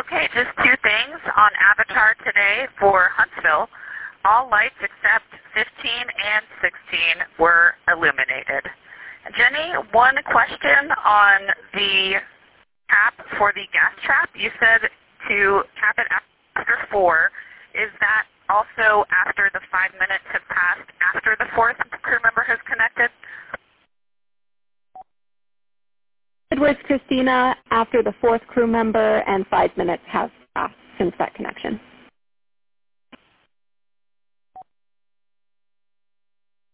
Okay, just two things on Avatar today for Huntsville. All lights except 15 and 16 were illuminated. Jenny, one question on the cap for the gas trap. You said to cap it after 4. Is that also after the 5 minutes have passed after the 4th crew member has connected? Edwards Christina, after the 4th crew member and 5 minutes have passed since that connection.